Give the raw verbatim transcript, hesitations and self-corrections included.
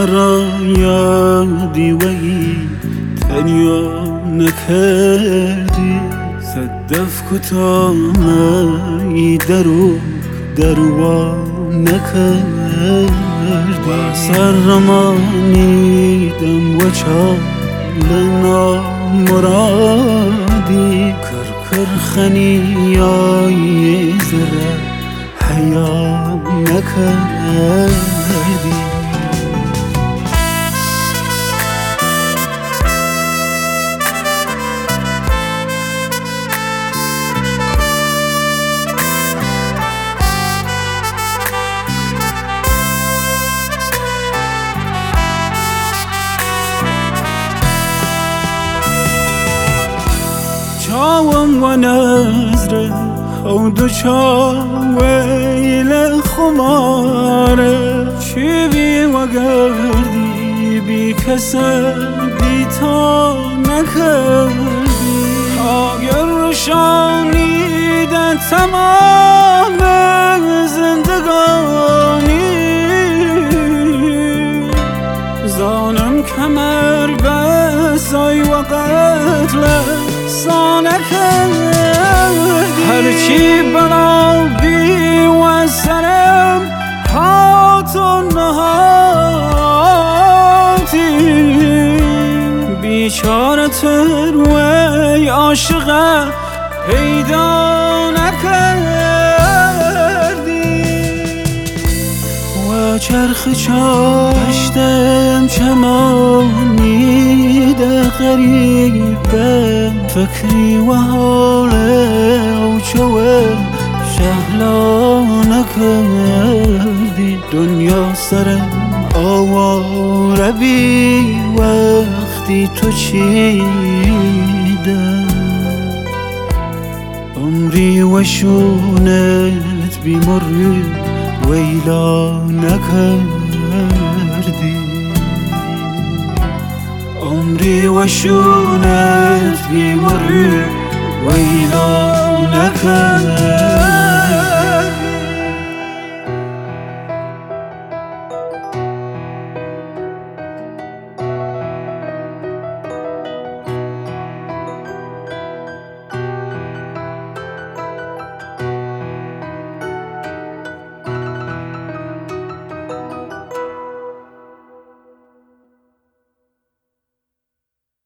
مرا یادی وی تنیا نکردی صدف کتامه درو دروا نکردی و سرمانیدم و چال نامرادی کرکر خنیای زره حیا نکردی چاوم و نظره او دو چاویل خماره چی بی و گردی بی کسر بی تا نکردی اگر رشانیده تمام زندگانی زانم کمر بسای و قتل سانه کردی هرچی بنا بی و سرم هاتو نهاتی بیچاره تروی عاشقه پیدا نکردی و چرخ چاشتم چمانیده غریبه فکری و حال او چوه شهلا نکردی دنیا سرم آواره بی وقتی تو چیده عمری و شونت بیماری ویلا نکردی عمری و شونت بیماری ویلا نکردی